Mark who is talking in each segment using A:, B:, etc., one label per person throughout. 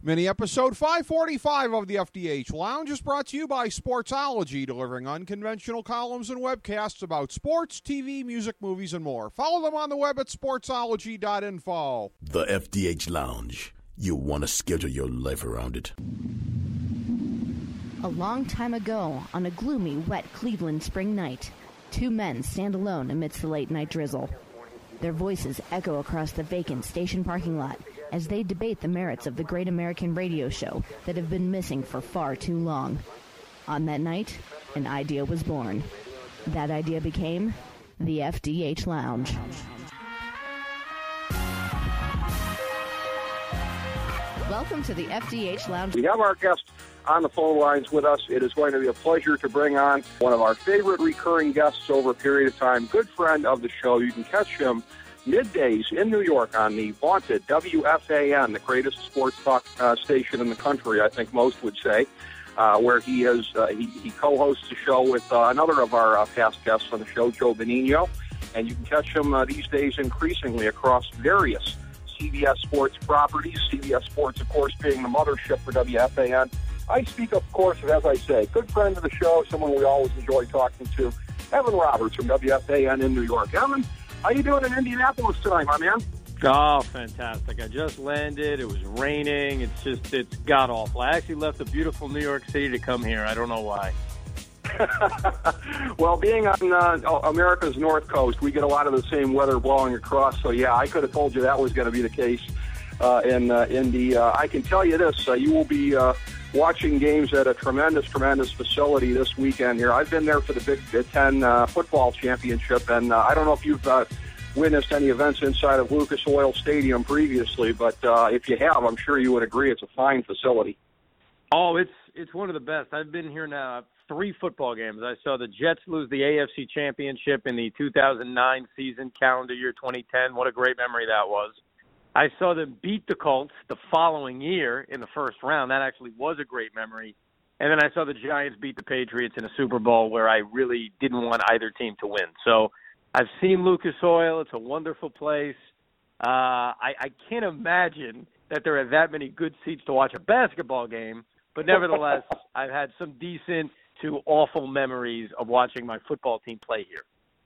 A: Mini episode 545 of the FDH Lounge is brought to you by Sportsology, delivering unconventional columns and webcasts about sports, TV, music, movies, and more. Follow them on the web at sportsology.info.
B: The FDH Lounge. You want to schedule your life around it.
C: A long time ago, on a gloomy, wet Cleveland spring night, two men stand alone amidst the late-night drizzle. Their voices echo across the vacant station parking lot as they debate the merits of the great American radio show that have been missing for far too long. On that night, an idea was born. That idea became the FDH Lounge. Welcome to the FDH Lounge.
D: We have our guest on the phone lines with us. It is going to be a pleasure to bring on one of our favorite recurring guests over a period of time, good friend of the show. You can catch him middays in New York on the vaunted WFAN, the greatest sports talk station in the country, I think most would say, where he co-hosts a show with another of our past guests on the show, Joe Benigno, and you can catch him these days increasingly across various CBS Sports properties, CBS Sports, of course, being the mothership for WFAN. I speak, of course, of, as I say, good friend of the show, someone we always enjoy talking to, Evan Roberts from WFAN in New York. Evan, how you doing in Indianapolis tonight, my man?
E: Oh, fantastic. I just landed. It was raining. It's god-awful. I actually left the beautiful New York City to come here. I don't know why.
D: Well, being on America's North Coast, we get a lot of the same weather blowing across. So, yeah, I could have told you that was going to be the case in Indy. I can tell you this. You will be watching games at a tremendous facility this weekend here. I've been there for the Big Ten football championship, and I don't know if you've witnessed any events inside of Lucas Oil Stadium previously, but if you have, I'm sure you would agree it's a fine facility.
E: Oh, it's one of the best. I've been here now 3 football games. I saw the Jets lose the AFC Championship in the 2009 season, calendar year 2010. What a great memory that was. I saw them beat the Colts the following year in the first round. That actually was a great memory. And then I saw the Giants beat the Patriots in a Super Bowl where I really didn't want either team to win. So I've seen Lucas Oil. It's a wonderful place. I can't imagine that there are that many good seats to watch a basketball game, but nevertheless, I've had some decent to awful memories of watching my football team play here.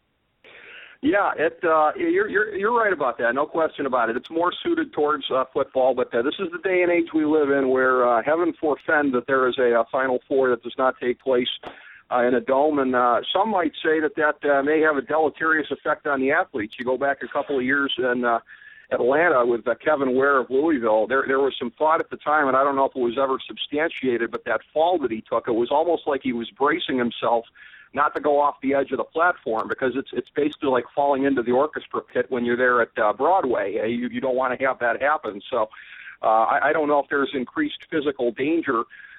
D: Yeah, you're right about that. No question about it. It's more suited towards football, but this is the day and age we live in where heaven forfend that there is a Final Four that does not take place in a dome, and some might say that may have a deleterious effect on the athletes. You go back a couple of years in Atlanta with Kevin Ware of Louisville. There was some thought at the time, and I don't know if it was ever substantiated, but that fall that he took, it was almost like he was bracing himself not to go off the edge of the platform, because it's basically like falling into the orchestra pit when you're there at Broadway. You don't want to have that happen. So I don't know if there's increased physical danger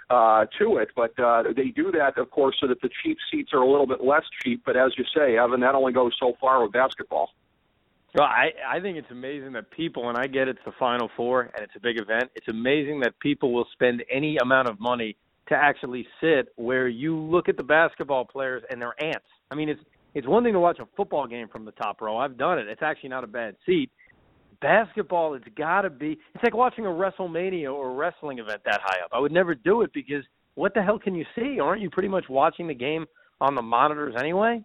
D: to it, but they do that, of course, so that the cheap seats are a little bit less cheap. But as you say, Evan, that only goes so far with basketball.
E: Well, I think it's amazing that people, and I get it's the Final Four and it's a big event, it's amazing that people will spend any amount of money to actually sit where you look at the basketball players and their ants. I mean, it's one thing to watch a football game from the top row. I've done it. It's actually not a bad seat. Basketball, it's got to be – it's like watching a WrestleMania or a wrestling event that high up. I would never do it because what the hell can you see? Aren't you pretty much watching the game on the monitors anyway?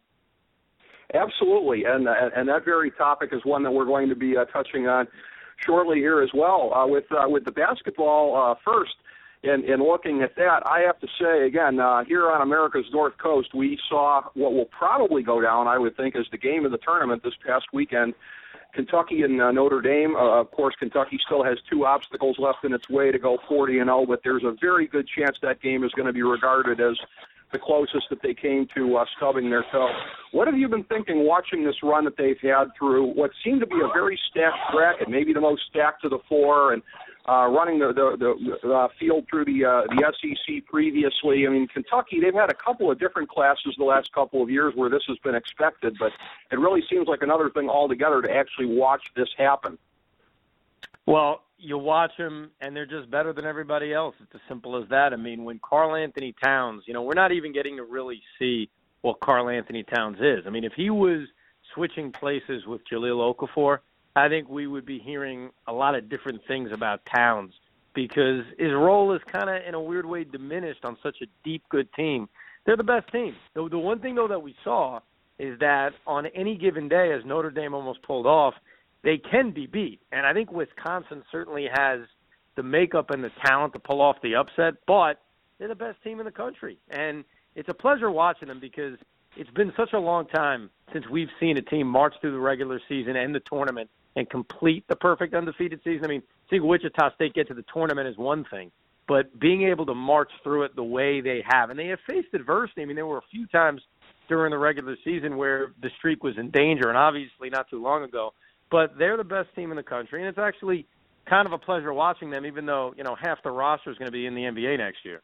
D: Absolutely, and that very topic is one that we're going to be touching on shortly here as well. With the basketball first, in looking at that, I have to say, again, here on America's North Coast, we saw what will probably go down, I would think, as the game of the tournament this past weekend. Kentucky and Notre Dame. Of course, Kentucky still has 2 obstacles left in its way to go 40-0, but there's a very good chance that game is going to be regarded as the closest that they came to stubbing their toe. What have you been thinking watching this run that they've had through what seemed to be a very stacked bracket, maybe the most stacked of the 4, and running the field through the SEC previously? I mean, Kentucky, they've had a couple of different classes the last couple of years where this has been expected, but it really seems like another thing altogether to actually watch this happen.
E: Well, you watch them, and they're just better than everybody else. It's as simple as that. I mean, when Karl Anthony Towns, we're not even getting to really see what Karl Anthony Towns is. I mean, if he was switching places with Jahlil Okafor, I think we would be hearing a lot of different things about Towns because his role is kind of, in a weird way, diminished on such a deep, good team. They're the best team. The one thing, though, that we saw is that on any given day, as Notre Dame almost pulled off, they can be beat. And I think Wisconsin certainly has the makeup and the talent to pull off the upset, but they're the best team in the country. And it's a pleasure watching them because it's been such a long time since we've seen a team march through the regular season and the tournament and complete the perfect undefeated season. I mean, seeing Wichita State get to the tournament is one thing, but being able to march through it the way they have, and they have faced adversity. I mean, there were a few times during the regular season where the streak was in danger, and obviously not too long ago, but they're the best team in the country, and it's actually kind of a pleasure watching them, even though, half the roster is going to be in the NBA next year.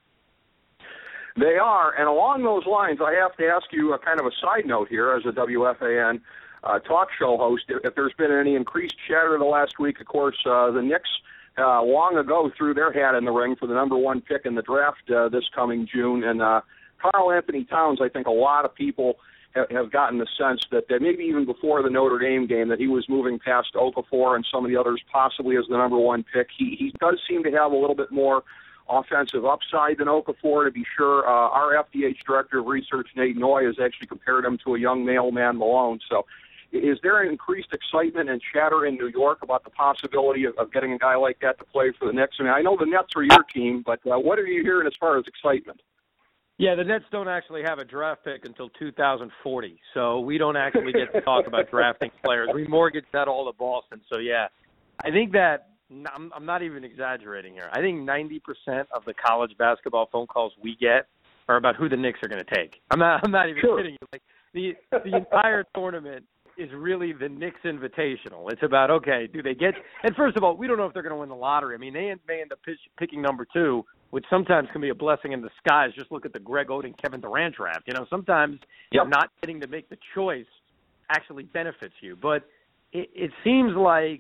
D: They are, and along those lines, I have to ask you a kind of a side note here as a WFAN talk show host. If there's been any increased chatter the last week, of course, the Knicks long ago threw their hat in the ring for the number one pick in the draft this coming June, and Karl Anthony Towns, I think a lot of people have gotten the sense that maybe even before the Notre Dame game that he was moving past Okafor and some of the others possibly as the number one pick. He does seem to have a little bit more offensive upside than Okafor, to be sure. Our FDH Director of Research, Nate Noy, has actually compared him to a young mailman Malone. So is there an increased excitement and chatter in New York about the possibility of getting a guy like that to play for the Knicks? I mean, I know the Nets are your team, but what are you hearing as far as excitement?
E: Yeah, the Nets don't actually have a draft pick until 2040, so we don't actually get to talk about drafting players. We mortgage that all to Boston. So, yeah, I think that I'm not even exaggerating here. I think 90% of the college basketball phone calls we get are about who the Knicks are going to take. I'm not even kidding you. Like, the entire tournament is really the Knicks Invitational. It's about, okay, do they get – and first of all, we don't know if they're going to win the lottery. I mean, they may end up picking number 2, which sometimes can be a blessing in disguise. Just look at the Greg Oden, Kevin Durant draft. Sometimes not getting to make the choice actually benefits you. But it seems like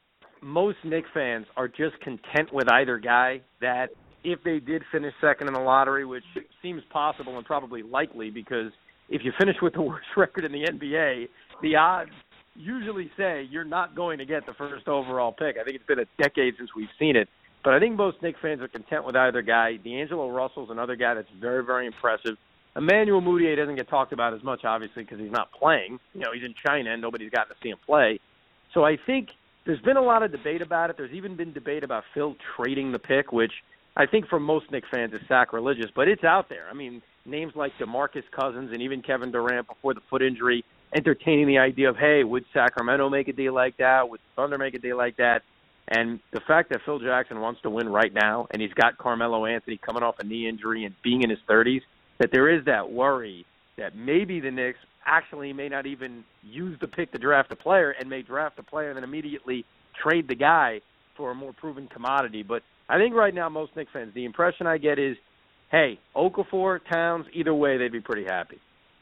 E: most Knicks fans are just content with either guy, that if they did finish second in the lottery, which seems possible and probably likely because if you finish with the worst record in the NBA, the odds usually say you're not going to get the first overall pick. I think it's been a decade since we've seen it. But I think most Knicks fans are content with either guy. D'Angelo Russell's another guy that's very, very impressive. Emmanuel Mudiay doesn't get talked about as much, obviously, because he's not playing. He's in China and nobody's gotten to see him play. So I think there's been a lot of debate about it. There's even been debate about Phil trading the pick, which I think for most Knicks fans is sacrilegious, but it's out there. I mean, names like DeMarcus Cousins and even Kevin Durant before the foot injury entertaining the idea of, hey, would Sacramento make a deal like that? Would Thunder make a deal like that? And the fact that Phil Jackson wants to win right now, and he's got Carmelo Anthony coming off a knee injury and being in his 30s, that there is that worry that maybe the Knicks actually may not even use the pick to draft a player and may draft a player and then immediately trade the guy for a more proven commodity. But I think right now most Knicks fans, the impression I get is, hey, Okafor, Towns, either way, they'd be pretty happy.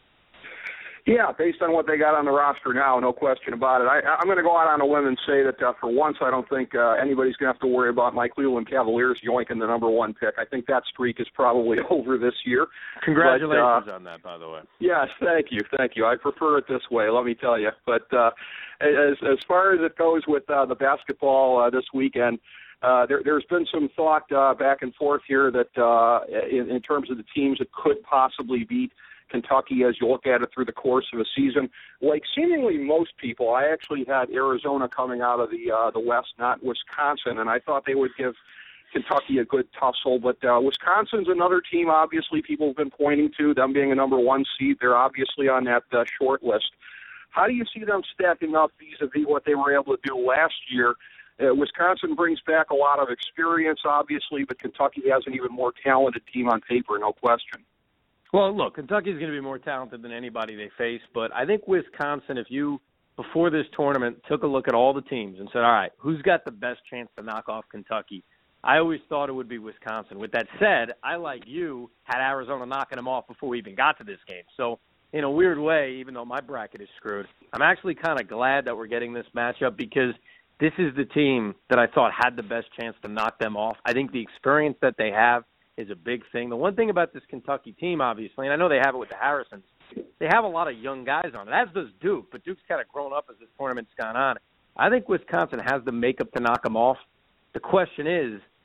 D: Yeah, based on what they got on the roster now, no question about it. I'm going to go out on a limb and say that for once I don't think anybody's going to have to worry about my Cleveland Cavaliers yoinking the number one pick. I think that streak is probably over this year.
E: Congratulations on that, by the way.
D: Yes, thank you. I prefer it this way, let me tell you. But as far as it goes with the basketball this weekend, there's been some thought back and forth here that in terms of the teams that could possibly beat Kentucky as you look at it through the course of a season. Like seemingly most people, I actually had Arizona coming out of the West, not Wisconsin, and I thought they would give Kentucky a good tussle. But Wisconsin's another team, obviously, people have been pointing to, them being a number one seed. They're obviously on that short list. How do you see them stacking up vis-a-vis what they were able to do last year? Wisconsin brings back a lot of experience, obviously, but Kentucky has an even more talented team on paper, no question.
E: Well, look, Kentucky's going to be more talented than anybody they face, but I think Wisconsin, if you, before this tournament, took a look at all the teams and said, all right, who's got the best chance to knock off Kentucky? I always thought it would be Wisconsin. With that said, I, like you, had Arizona knocking them off before we even got to this game. So, in a weird way, even though my bracket is screwed, I'm actually kind of glad that we're getting this matchup because this is the team that I thought had the best chance to knock them off. I think the experience that they have is a big thing. The one thing about this Kentucky team, obviously, and I know they have it with the Harrisons, they have a lot of young guys on it, as does Duke, but Duke's kind of grown up as this tournament's gone on. I think Wisconsin has the makeup to knock them off. The question is,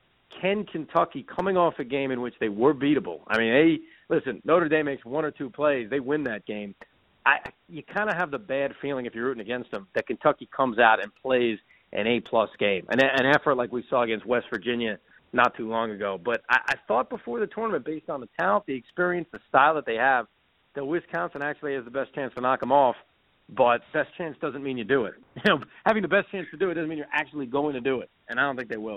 E: can Kentucky, coming off a game in which they were beatable, I mean, listen, Notre Dame makes one or two plays, they win that game. You kind of have the bad feeling if you're rooting against them that Kentucky comes out and plays an A-plus game, an effort like we saw against West Virginia not too long ago. But I thought before the tournament, based on the talent, the experience, the style that they have, that Wisconsin actually has the best chance to knock them off. But best chance doesn't mean you do it. Having the best chance to do it doesn't mean you're actually going to do it, and I don't think they will.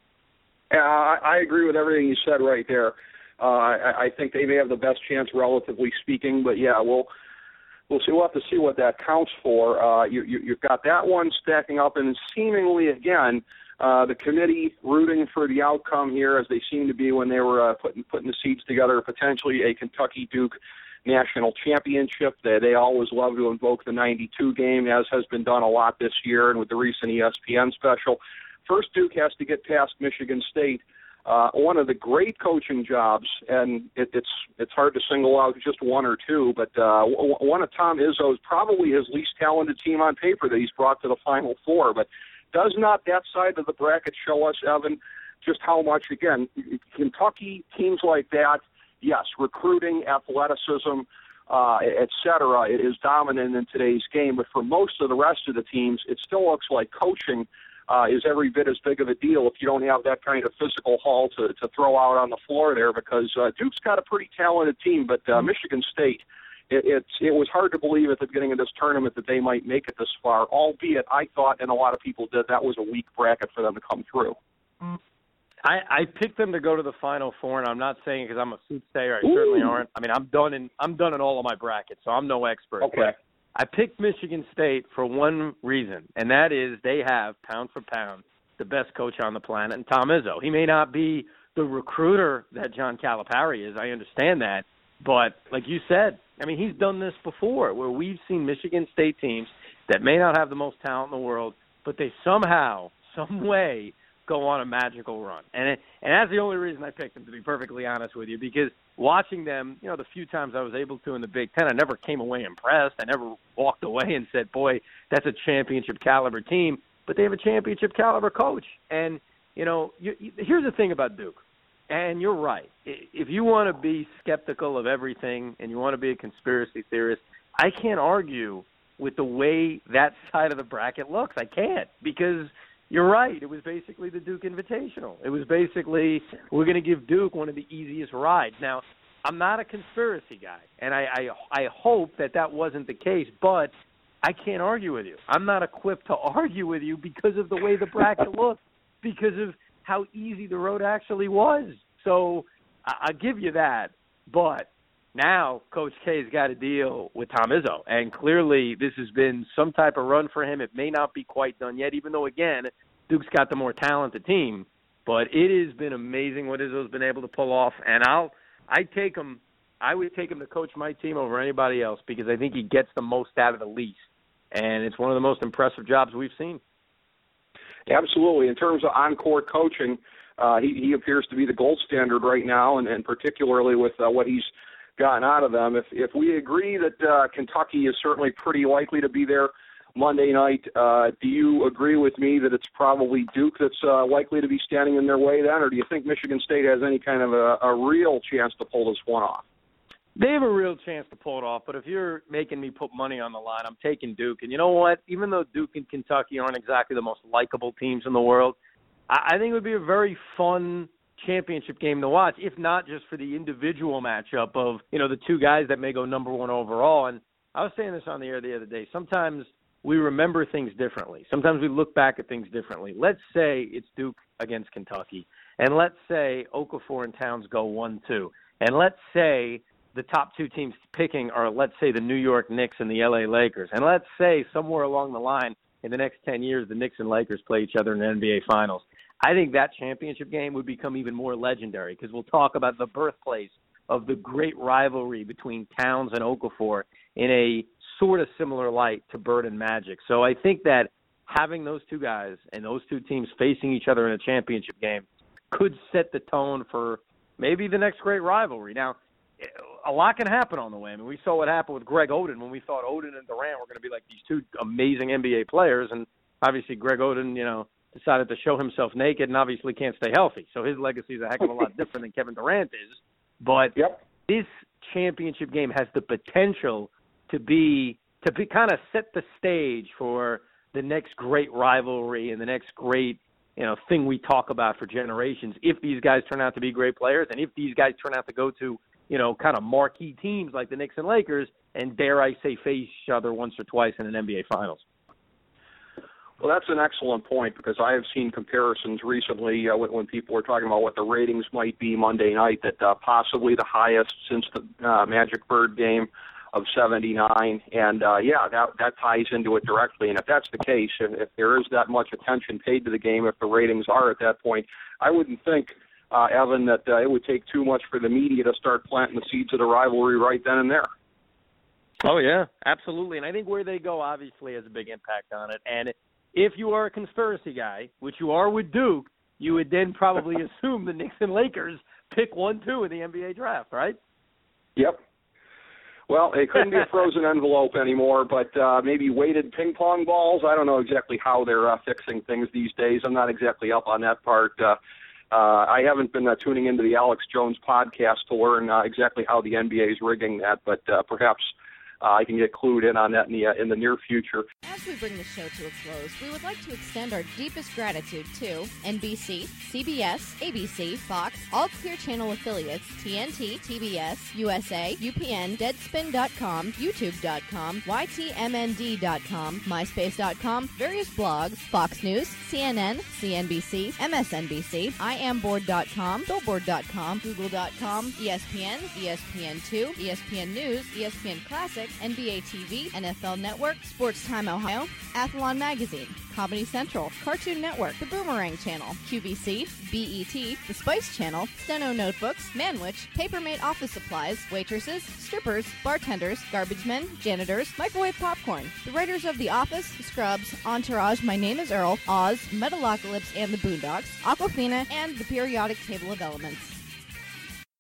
D: I agree with everything you said right there. I think they may have the best chance, relatively speaking, but yeah, we'll see. We'll have to see what that counts for. You've got that one stacking up, and seemingly again, the committee rooting for the outcome here, as they seem to be when they were putting the seeds together, potentially a Kentucky-Duke national championship. They always love to invoke the 92 game, as has been done a lot this year, and with the recent ESPN special. First, Duke has to get past Michigan State. One of the great coaching jobs, and it's hard to single out just one or two, but one of Tom Izzo's probably his least talented team on paper that he's brought to the Final Four. But does not that side of the bracket show us, Evan, just how much, again, Kentucky, teams like that, yes, recruiting, athleticism, et cetera, it is dominant in today's game. But for most of the rest of the teams, it still looks like coaching is every bit as big of a deal if you don't have that kind of physical haul to throw out on the floor there, because Duke's got a pretty talented team, but Michigan State, it was hard to believe at the beginning of this tournament that they might make it this far, albeit I thought, and a lot of people did, that was a weak bracket for them to come through.
E: I picked them to go to the Final Four, and I'm not saying because I'm a soothsayer. I certainly aren't. I mean, I'm done in all of my brackets, so I'm no expert.
D: Okay.
E: But I picked Michigan State for one reason, and that is they have, pound for pound, the best coach on the planet, and Tom Izzo. He may not be the recruiter that John Calipari is. I understand that. But like you said, I mean, he's done this before where we've seen Michigan State teams that may not have the most talent in the world, but they somehow, some way, go on a magical run. And that's the only reason I picked them, to be perfectly honest with you, because watching them, the few times I was able to in the Big Ten, I never came away impressed. I never walked away and said, boy, that's a championship caliber team. But they have a championship caliber coach. And, here's the thing about Duke. And you're right. If you want to be skeptical of everything and you want to be a conspiracy theorist, I can't argue with the way that side of the bracket looks. I can't, because you're right. It was basically the Duke Invitational. It was basically, we're going to give Duke one of the easiest rides. Now, I'm not a conspiracy guy, and I hope that wasn't the case, but I can't argue with you. I'm not equipped to argue with you because of the way the bracket looked, because of how easy the road actually was. So I'll give you that, but now Coach K's got to deal with Tom Izzo, and clearly this has been some type of run for him. It may not be quite done yet, even though, again, Duke's got the more talented team, but it has been amazing what Izzo's been able to pull off, and I would take him to coach my team over anybody else because I think he gets the most out of the least, and it's one of the most impressive jobs we've seen.
D: Absolutely. In terms of on-court coaching, he appears to be the gold standard right now, and particularly with what he's gotten out of them. If we agree that Kentucky is certainly pretty likely to be there Monday night, do you agree with me that it's probably Duke that's likely to be standing in their way then, or do you think Michigan State has any kind of a real chance to pull this one off?
E: They have a real chance to pull it off, but if you're making me put money on the line, I'm taking Duke. And you know what? Even though Duke and Kentucky aren't exactly the most likable teams in the world, I think it would be a very fun championship game to watch, if not just for the individual matchup of, the two guys that may go number one overall. And I was saying this on the air the other day. Sometimes we remember things differently. Sometimes we look back at things differently. Let's say it's Duke against Kentucky, and let's say Okafor and Towns go 1-2, and let's say the top two teams picking are, let's say, the New York Knicks and the LA Lakers. And let's say somewhere along the line in the next 10 years, the Knicks and Lakers play each other in the NBA Finals. I think that championship game would become even more legendary because we'll talk about the birthplace of the great rivalry between Towns and Okafor in a sort of similar light to Bird and Magic. So I think that having those two guys and those two teams facing each other in a championship game could set the tone for maybe the next great rivalry. Now, a lot can happen on the way. I mean, we saw what happened with Greg Oden when we thought Oden and Durant were going to be like these two amazing NBA players, and obviously Greg Oden, decided to show himself naked and obviously can't stay healthy. So his legacy is a heck of a lot different than Kevin Durant is. But this championship game has the potential to kind of set the stage for the next great rivalry and the next great thing we talk about for generations if these guys turn out to be great players and if these guys turn out to go to, kind of marquee teams like the Knicks and Lakers and, dare I say, face each other once or twice in an NBA Finals.
D: Well, that's an excellent point because I have seen comparisons recently when people were talking about what the ratings might be Monday night, that possibly the highest since the Magic Bird game of 79. And, that ties into it directly. And if that's the case, if there is that much attention paid to the game, if the ratings are at that point, I wouldn't think, Evan, that it would take too much for the media to start planting the seeds of the rivalry right then and there.
E: Oh, yeah, absolutely. And I think where they go obviously has a big impact on it. And if you are a conspiracy guy, which you are with Duke, you would then probably assume the Knicks and Lakers pick 1-2 in the NBA draft, right?
D: Yep. Well, it couldn't be a frozen envelope anymore, but maybe weighted ping pong balls. I don't know exactly how they're fixing things these days. I'm not exactly up on that part. I haven't been tuning into the Alex Jones podcast to learn exactly how the NBA is rigging that, but perhaps I can get clued in on that in the near future.
C: As we bring the show to a close, we would like to extend our deepest gratitude to NBC, CBS, ABC, Fox, all Clear Channel affiliates, TNT, TBS, USA, UPN, Deadspin.com, YouTube.com, YTMND.com, MySpace.com, various blogs, Fox News, CNN, CNBC, MSNBC, IamBoard.com, Billboard.com, Google.com, ESPN, ESPN2, ESPN News, ESPN Classic, NBA TV, NFL Network, Sports Time Ohio, Athlon Magazine, Comedy Central, Cartoon Network, The Boomerang Channel, QVC, BET, The Spice Channel, Steno Notebooks, Manwich, Papermate Office Supplies, waitresses, strippers, bartenders, garbage men, janitors, microwave popcorn, the writers of The Office, Scrubs, Entourage, My Name is Earl, Oz, Metalocalypse and the Boondocks, Aquafina, and The Periodic Table of Elements.